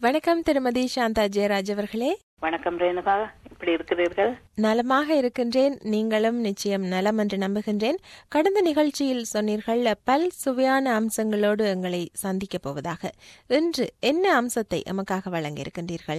வணக்கம் திருமதி சாந்தா ஜெயராஜ் அவர்களே. வணக்கம் ரேணுகா, எப்படி இருக்கிறீர்கள்? நலமாக இருக்கின்றேன். நீங்களும் நிச்சயம் நலம் என்று நம்புகின்றேன். கடந்த நிகழ்ச்சியில் சொன்னீர்கள் பல் சுவையான அம்சங்களோடு எங்களை சந்திக்க போவதாக. இன்று என்ன அம்சத்தை எமக்காக வழங்க இருக்கின்றீர்கள்?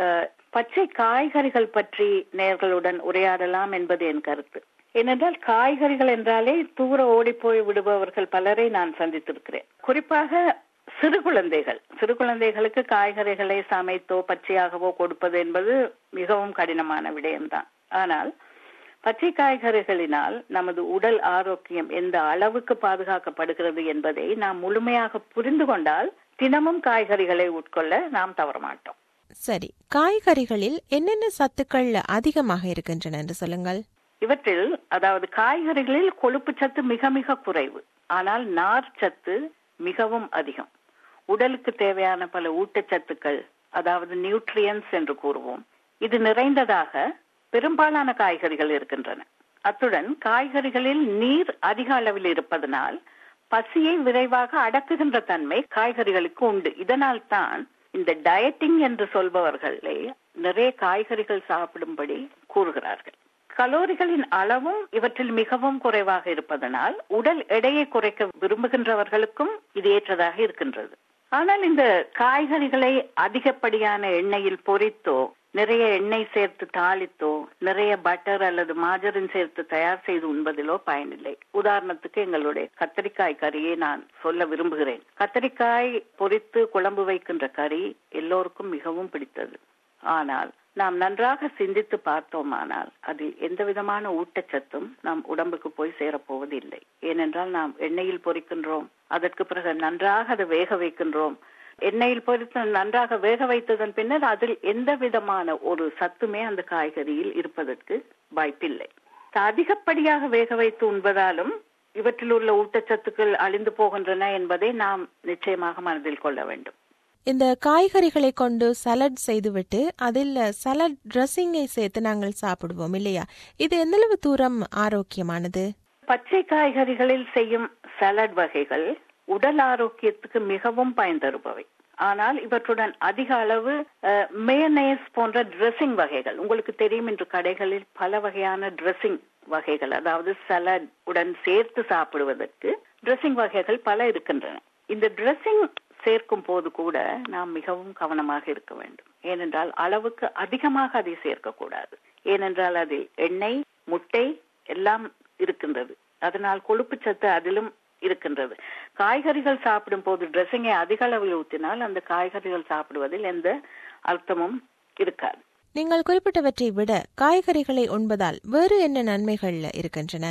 பச்சை காய்கறிகள் பற்றி நேயர்களுடன் உரையாடலாம் என்பது என் கருத்து. ஏனென்றால் காய்கறிகள் என்றாலே தூர ஓடிப்போய் விடுபவர்கள் பலரை நான் சந்தித்திருக்கிறேன். குறிப்பாக சிறு குழந்தைகளுக்கு காய்கறிகளை சமைத்தோ பச்சையாகவோ கொடுப்பது என்பது மிகவும் கடினமான விடயம்தான். ஆனால் பச்சை காய்கறிகளினால் நமது உடல் ஆரோக்கியம் எந்த அளவுக்கு பாதுகாக்கப்படுகிறது என்பதை நாம் முழுமையாக புரிந்து கொண்டால் தினமும் காய்கறிகளை உட்கொள்ள நாம் தவறமாட்டோம். சரி, காய்கறிகளில் என்னென்ன சத்துக்கள் அதிகமாக இருக்கின்றன என்று சொல்லுங்கள். இவற்றில் அதாவது காய்கறிகளில் கொழுப்பு சத்து மிக மிக குறைவு, ஆனால் நார் சத்து மிகவும் அதிகம். உடலுக்கு தேவையான பல ஊட்டச்சத்துக்கள், அதாவது நியூட்ரியன்ஸ் என்று கூறுவோம், இது நிறைந்ததாக பெரும்பாலான காய்கறிகள் இருக்கின்றன. அத்துடன் காய்கறிகளில் நீர் அதிக அளவில் இருப்பதனால் பசியை விரைவாக அடக்குகின்ற தன்மை காய்கறிகளுக்கு உண்டு. இதனால் தான் இந்த டயட்டிங் என்று சொல்பவர்களே நிறைய காய்கறிகள் சாப்பிடும்படி கூறுகிறார்கள். கலோரிகளின் அளவும் இவற்றில் மிகவும் குறைவாக இருப்பதனால் உடல் எடையை குறைக்க விரும்புகின்றவர்களுக்கும் இது ஏற்றதாக இருக்கின்றது. ஆனால் இந்த காய்கறிகளை அதிகப்படியான எண்ணெயில் பொரித்தோ, நிறைய எண்ணெய் சேர்த்து தாளித்தோ, நிறைய பட்டர் அல்லது மாஜரின் சேர்த்து தயார் செய்து உண்பதிலோ பயனில்லை. உதாரணத்துக்கு எங்களுடைய கத்தரிக்காய் கறியை நான் சொல்ல விரும்புகிறேன். கத்தரிக்காய் பொரித்து குழம்பு வைக்கின்ற கறி எல்லோருக்கும் மிகவும் பிடித்தது. ஆனால் நாம் நன்றாக சிந்தித்து பார்த்தோமானால் அதில் எந்த விதமான ஊட்டச்சத்தும் நம் உடம்புக்கு போய் சேரப்போவது இல்லை. ஏனென்றால் நாம் எண்ணெயில் பொரிக்கின்றோம், அதற்கு பிறகு நன்றாக அதை வேக வைக்கின்றோம். எண்ணெயில் பொரித்து நன்றாக வேக வைத்ததன் பின்னர் அதில் எந்த விதமான ஒரு சத்துமே அந்த காய்கறியில் இருப்பதற்கு வாய்ப்பில்லை. அதிகப்படியாக வேக வைத்து உண்பதாலும் இவற்றில் உள்ள ஊட்டச்சத்துக்கள் அழிந்து போகின்றன என்பதை நாம் நிச்சயமாக மனதில் கொள்ள வேண்டும். இந்த காய்கறிகளை கொண்டு சலட் செய்துவிட்டு அதில் சலட் ட்ரெஸ்ஸிங்கை சேர்த்து நாங்கள் சாப்பிடுவோம் இல்லையா? இது எந்தளவு தூரம் ஆரோக்கியமானது? பச்சை காய்கறிகளில் செய்யும் சலட் வகைகள் உடல் ஆரோக்கியத்துக்கு மிகவும் பயன் தருபவை. ஆனால் இவற்றுடன் அதிக அளவு மேயனேஸ் போன்ற ட்ரெஸ்ஸிங் வகைகள், உங்களுக்கு தெரியும், இன்று கடைகளில் பல வகையான ட்ரெஸ்ஸிங் வகைகள், அதாவது சலட் உடன் சேர்த்து சாப்பிடுவதற்கு ட்ரெஸ்ஸிங் வகைகள் பல இருக்கின்றன. இந்த ட்ரெஸ்ஸிங் சேர்க்கும் போது கூட நாம் மிகவும் கவனமாக இருக்க வேண்டும். ஏனென்றால் அளவுக்கு அதிகமாக அதை சேர்க்கக்கூடாது. ஏனென்றால் அதில் எண்ணெய், முட்டை எல்லாம் இருக்கின்றது. அதனால் கொழுப்பு சத்து அதிலும் இருக்கின்றது. காய்கறிகள் சாப்பிடும் போது ட்ரெஸ்ஸிங்கை அதிக அளவில் ஊற்றினால் அந்த காய்கறிகள் சாப்பிடுவதில் எந்த அர்த்தமும் இருக்காது. நீங்கள் குறிப்பிட்டவற்றை விட காய்கறிகளை உண்பதால் வேறு என்ன நன்மைகள் இருக்கின்றன?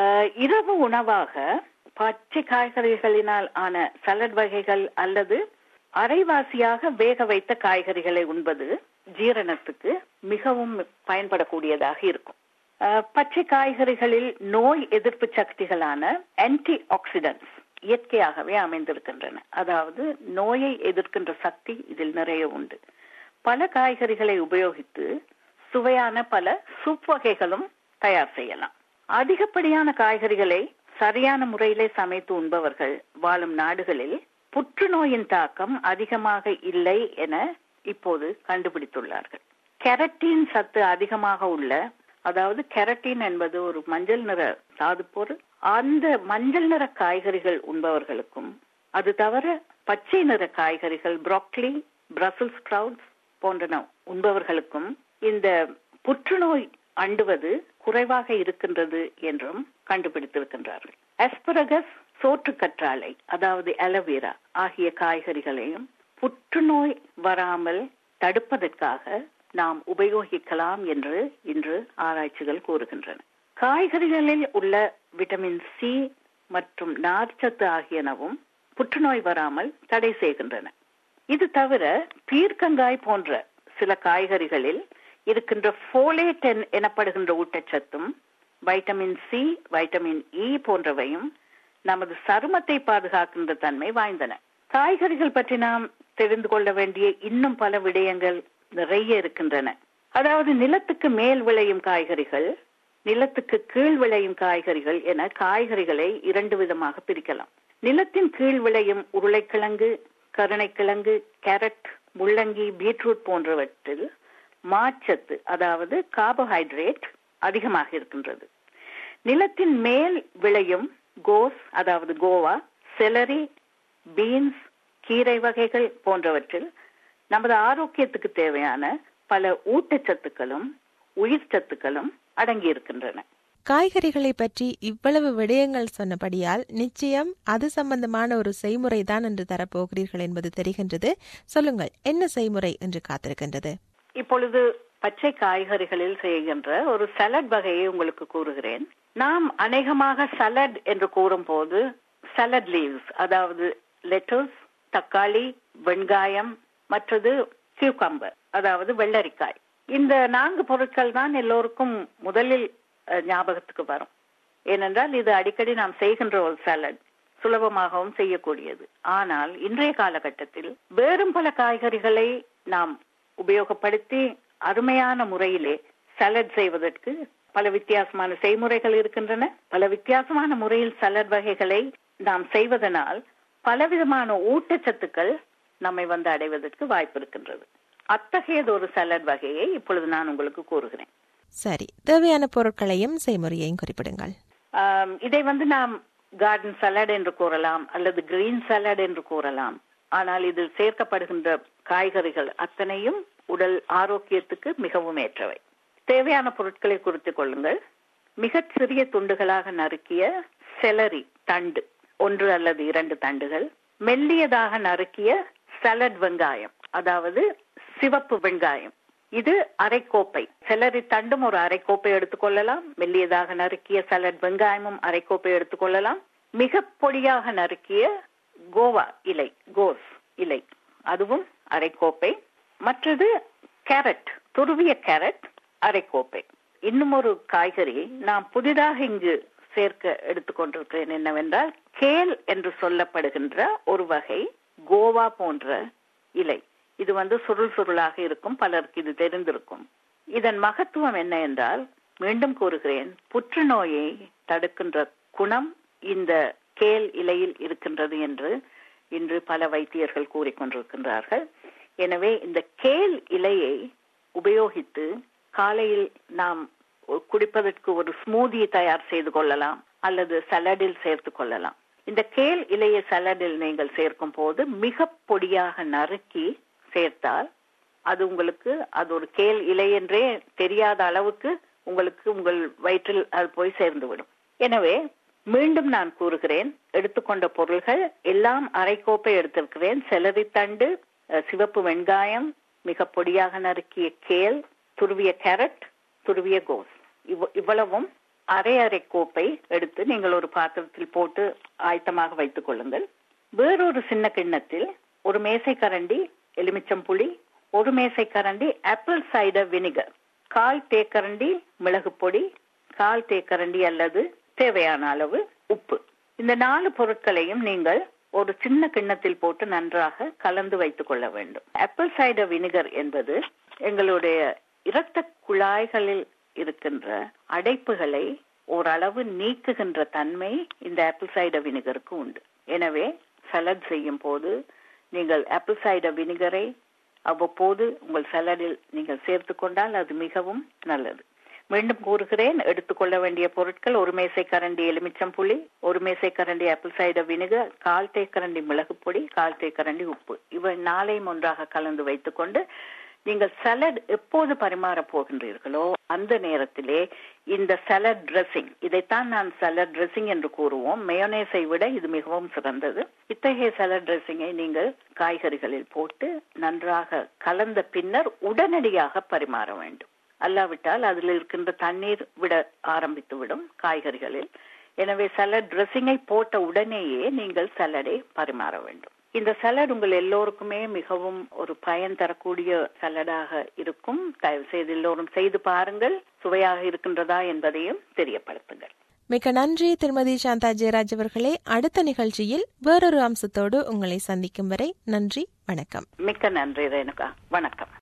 இரவு உணவாக பச்சை காய்கறிகளினால் ஆன சலட் வகைகள் அல்லது அரைவாசியாக வேக வைத்த காய்கறிகளை உண்பது ஜீரணத்துக்கு மிகவும் பயன்படக்கூடியதாக இருக்கும். பச்சை காய்கறிகளில் நோய் எதிர்ப்பு சக்திகளான ஆன்டி ஆக்சிடென்ட்ஸ் இயற்கையாகவே அமைந்திருக்கின்றன. அதாவது நோயை எதிர்க்கின்ற சக்தி இதில் நிறைய உண்டு. பல காய்கறிகளை உபயோகித்து சுவையான பல சூப் வகைகளும் தயார் செய்யலாம். அதிகப்படியான காய்கறிகளை சரியான முறையிலே சமைத்து உண்பவர்கள் வாழும் நாடுகளில் புற்றுநோயின் தாக்கம் அதிகமாக இல்லை என இப்போது கண்டுபிடித்துள்ளார்கள். கெரட்டின் சத்து அதிகமாக உள்ள, அதாவது கெரட்டின் என்பது ஒரு மஞ்சள் நிற தாது பொருள், அந்த மஞ்சள் நிற காய்கறிகள் உண்பவர்களுக்கும், அது தவிர பச்சை நிற காய்கறிகள், ப்ரோக்கலி, பிரசல்ஸ் ஸ்ப்ரவுட்ஸ் போன்றன உண்பவர்களுக்கும் இந்த புற்றுநோய் அண்டுவது குறைவாக இருக்கின்றது என்றும் கண்டுபிடித்திருக்கின்றார்கள். ஆஸ்பரகஸ், சோற்று கற்றாழை, அதாவது அலோவேரா ஆகிய காய்கறிகளையும் புற்றுநோய் வராமல் தடுப்பதற்காக நாம் உபயோகிக்கலாம் என்று இன்று ஆராய்ச்சிகள் கூறுகின்றன. காய்கறிகளில் உள்ள விட்டமின் சி மற்றும் நார்ச்சத்து ஆகியனவும் புற்றுநோய் வராமல் தடை செய்கின்றன. இது தவிர பீர்க்கங்காய் போன்ற சில காய்கறிகளில் இருக்கின்ற ஃபோலேட் எனப்படுகின்ற ஊட்டச்சத்தும் வைட்டமின் சி, வைட்டமின் இ போன்றவையும் நமது சருமத்தை பாதுகாக்கின்ற தன்மை வாய்ந்தன. காய்கறிகள் பற்றி நாம் தெரிந்து கொள்ள வேண்டிய இன்னும் பல விடயங்கள் நிறைய இருக்கின்றன. அதாவது நிலத்துக்கு மேல் விளையும் காய்கறிகள், நிலத்துக்கு கீழ் விளையும் காய்கறிகள் என காய்கறிகளை இரண்டு விதமாக பிரிக்கலாம். நிலத்தின் கீழ் விளையும் உருளைக்கிழங்கு, கருணைக்கிழங்கு, கேரட் முள்ளங்கி, பீட்ரூட் போன்றவற்றில் மாச்சத்து, அதாவது கார்போஹைட்ரேட் அதிகமாக இருக்கின்றது. நிலத்தின் மேல் விளையும் கோஸ், அதாவது கோவா, செலரி, பீன்ஸ், கீரை வகைகள் போன்றவற்றில் நமது ஆரோக்கியத்துக்கு தேவையான பல ஊட்டச்சத்துக்களும் உயிர் சத்துக்களும் அடங்கி இருக்கின்றன. காய்கறிகளை பற்றி இவ்வளவு விடயங்கள் சொன்னபடியால் நிச்சயம் அது சம்பந்தமான ஒரு செய்முறை தான் என்று தரப்போகிறீர்கள் என்பது தெரிகின்றது. சொல்லுங்கள், என்ன செய்முறை என்று காத்திருக்கின்றது? இப்பொழுது பச்சை காய்கறிகளில் செய்கின்ற ஒரு சலட் வகையை உங்களுக்கு கூறுகிறேன். நாம் அநேகமாக சலட் என்று கூறும் போது சலட் லீவ்ஸ், அதாவது லெட்டஸ், தக்காளி, வெங்காயம், மற்றது கியூகம்பர், அதாவது வெள்ளரிக்காய், இந்த 4 பொருட்கள் தான் எல்லோருக்கும் முதலில் ஞாபகத்துக்கு வரும். ஏனென்றால் இது அடிக்கடி நாம் செய்கின்ற ஒரு சலட், சுலபமாகவும் செய்யக்கூடியது. ஆனால் இன்றைய காலகட்டத்தில் வேறும் பல காய்கறிகளை நாம் உபயோகப்படுத்தி அருமையான முறையிலே சலட் செய்வதற்கு பல வித்தியாசமான செய்முறைகள் இருக்கின்றன. பல வித்தியாசமான முறையில் சலட் வகைகளை நாம் செய்வதனால் பலவிதமான ஊட்டச்சத்துக்கள் நம்மை வந்து அடைவதற்கு வாய்ப்பு இருக்கின்றது. அத்தகையது ஒரு சலட் வகையை இப்பொழுது நான் உங்களுக்கு கூறுகிறேன். சரி, தேவையான பொருட்களையும் செய்முறையையும் குறிப்பிடுங்கள். இதை வந்து நாம் கார்டன் சலட் என்று கூறலாம், அல்லது கிரீன் சலட் என்று கூறலாம். ஆனால் இதில் சேர்க்கப்படுகின்ற காய்கறிகள் அத்தனையும் உடல் ஆரோக்கியத்துக்கு மிகவும் ஏற்றவை. தேவையான பொருட்களை குறித்துக் கொள்ளுங்கள். மிகச் சிறிய துண்டுகளாக நறுக்கிய செலரி தண்டு 1 அல்லது 2 தண்டுகள், மெல்லியதாக நறுக்கிய சலட் வெங்காயம், அதாவது சிவப்பு வெங்காயம், இது அரைக்கோப்பை. செலரி தண்டும் ஒரு அரைக்கோப்பை எடுத்துக்கொள்ளலாம். மெல்லியதாக நறுக்கிய சலட் வெங்காயமும் அரைக்கோப்பை எடுத்துக்கொள்ளலாம். மிக பொடியாக நறுக்கிய கோவா இலை, கோஸ் இலை, அதுவும் அரைக்கோப்பை. மற்றது கேரட், துருவிய கேரட் அரைக்கோப்பை. இன்னும் ஒரு காய்கறி நாம் புதிதாக இங்கு சேர்க்க எடுத்துக்கொண்டிருக்கிறேன் என்னவென்றால் கேல் என்று சொல்லப்படுகின்ற ஒரு வகை கோவா போன்ற இலை. இது வந்து சுருள் சுருளாக இருக்கும், பலருக்கு இது தெரிந்திருக்கும். இதன் மகத்துவம் என்ன என்றால், மீண்டும் கூறுகிறேன், புற்றுநோயை தடுக்கின்ற குணம் இந்த கேல் இலையில் இருக்கின்றது என்று இன்று பல வைத்தியர்கள் கூறிக்கொண்டிருக்கின்றார்கள். எனவே இந்த கேல் இலையை உபயோகித்து காலையில் நாம் குடிப்பதற்கு ஒரு ஸ்மூதி தயார் செய்து கொள்ளலாம், அல்லது சலடில் சேர்த்து கொள்ளலாம். இந்த கேல் இலையை சலடில் நீங்கள் சேர்க்கும் போது மிக பொடியாக நறுக்கி சேர்த்தால் அது உங்களுக்கு அது ஒரு கேல் இலை என்றே தெரியாத அளவுக்கு உங்களுக்கு உங்கள் வயிற்றில் அது போய் சேர்ந்துவிடும். எனவே மீண்டும் நான் கூறுகிறேன், எடுத்துக்கொண்ட பொருள்கள் எல்லாம் அரைக்கோப்பை எடுத்திருக்கிறேன். செலரி தண்டு, சிவப்பு வெங்காயம், மிக பொடியாக நறுக்கிய கேல், துருவிய கேரட், துருவிய கோஸ், இவ்வளவும் அரை கோப்பை எடுத்து நீங்கள் ஒரு பாத்திரத்தில் போட்டு ஆயத்தமாக வைத்துக் கொள்ளுங்கள். வேறொரு சின்ன கிண்ணத்தில் 1 மேசைக்கரண்டி எலுமிச்சம் புளி, 1 மேசைக்கரண்டி ஆப்பிள் சைடர் வினிகர், 1/4 தேக்கரண்டி மிளகு பொடி, 1/4 தேக்கரண்டி அல்லது தேவையான அளவு உப்பு. இந்த 4 பொருட்களையும் நீங்கள் ஒரு சின்ன கிண்ணத்தில் போட்டு நன்றாக கலந்து வைத்துக் கொள்ள வேண்டும். ஆப்பிள் சைடர் வினிகர் என்பது எங்களுடைய இரத்த குழாய்களில் இருக்கின்ற அடைப்புகளை ஓரளவு நீக்குகின்ற தன்மை இந்த ஆப்பிள் சைடர் வினிகருக்கு உண்டு. எனவே சலட் செய்யும் போது நீங்கள் ஆப்பிள் சைடர் வினிகரை அவ்வப்போது உங்கள் சலடில் நீங்கள் சேர்த்து கொண்டால் அது மிகவும் நல்லது. மீண்டும் கூறுகிறேன், எடுத்துக்கொள்ள வேண்டிய பொருட்கள்: 1 மேசைக்கரண்டி எலுமிச்சம் புளி, 1 மேசைக்கரண்டி ஆப்பிள் சைடர் வினிகர், 1/4 தேக்கரண்டி மிளகு பொடி, 1/4 தேக்கரண்டி உப்பு. இவை 4ஐயும் ஒன்றாக கலந்து வைத்துக் கொண்டு நீங்கள் சலட் எப்போது பரிமாறப் போகின்றீர்களோ அந்த நேரத்திலே இந்த சலட் ட்ரெஸ்ஸிங், இதைத்தான் நான் சலட் ட்ரெஸ்ஸிங் என்று கூறுவோம், மேயோனேஸை விட இது மிகவும் சிறந்தது. இத்தகைய சலட் ட்ரெஸ்ஸிங்கை நீங்கள் காய்கறிகளில் போட்டு நன்றாக கலந்த பின்னர் உடனடியாக பரிமாற வேண்டும். அல்லாவிட்டால் அதில் இருக்கின்ற தண்ணீர் விட ஆரம்பித்து விடும் காய்கறிகளில். எனவே சலட் ட்ரெஸ்ஸிங்கை போட்ட உடனேயே நீங்கள் சலடை பரிமாற வேண்டும். இந்த சலட் உங்கள் எல்லோருக்குமே மிகவும் ஒரு பயன் தரக்கூடிய சலடாக இருக்கும். தயவு செய்து எல்லோரும் செய்து பாருங்கள், சுவையாக இருக்கின்றதா என்பதையும் தெரியப்படுத்துங்கள். மிக்க நன்றி திருமதி சாந்தா ஜெயராஜ் அவர்களே. அடுத்த நிகழ்ச்சியில் வேறொரு அம்சத்தோடு உங்களை சந்திக்கும் வரை நன்றி, வணக்கம். மிக்க நன்றி ரேணுகா, வணக்கம்.